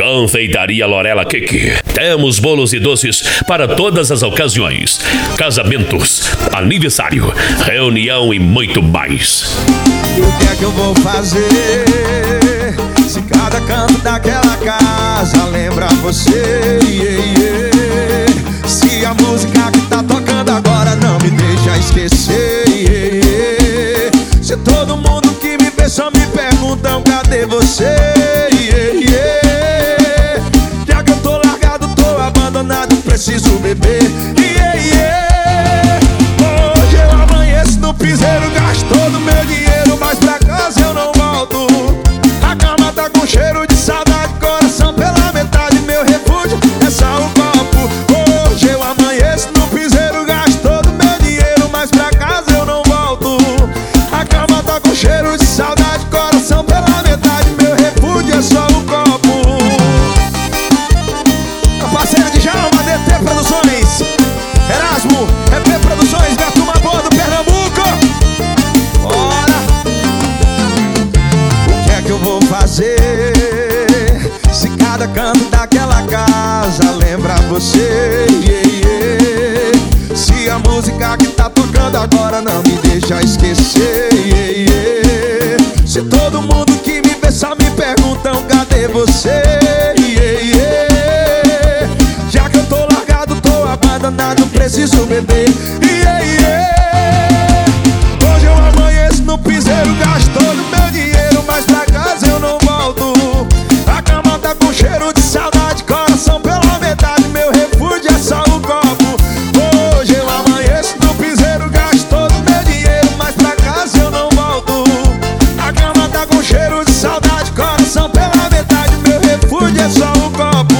Confeitaria Lorela Cake. Temos bolos e doces para todas as ocasiões: casamentos, aniversário, reunião e muito mais. E o que é que eu vou fazer se cada canto daquela casa lembra você? Se a música que tá tocando agora não me deixa esquecer. Se todo mundo que me vê só me perguntam cadê você? Já que eu tô largado, tô abandonado, preciso beber. Hoje eu amanheço no piseiro, gasto todo o meu dinheiro, mas pra casa eu não volto. A cama tá com cheiro de saudade, coração pela metade, meu refúgio é só o copo. Hoje eu amanheço no piseiro, gasto todo o meu dinheiro, mas pra casa eu não volto. A cama tá com cheiro de saudade, coração pela metade, meu refúgio é só o copo. A parceira de Jalma, DT Produções, Erasmo, EP Produções, minha turma boa do Pernambuco. Ora, o que é que eu vou fazer se cada canto daquela casa lembra você? Se a música que tá tocando agora não me deixa esquecer. Se todo mundo que me vê só me perguntam cadê você? Já que eu tô largado, tô abandonado, preciso beber. Hoje eu amanheço no piseiro, gasto todo meu dinheiro, mas pra casa eu não volto. A cama tá com cheiro de saudade, coração pela metade, meu refúgio é só o copo. Hoje eu amanheço no piseiro, gasto todo meu dinheiro, mas pra casa eu não volto. A cama tá com cheiro de saudade, coração pela metade, meu refúgio é só o copo.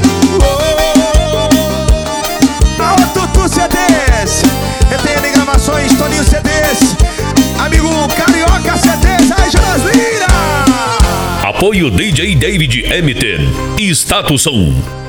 Tutu CDs, ETN Gravações, Toninho CDs, amigo Carioca CDs, aí Jonas Lira. Apoio DJ David MT e Status Som.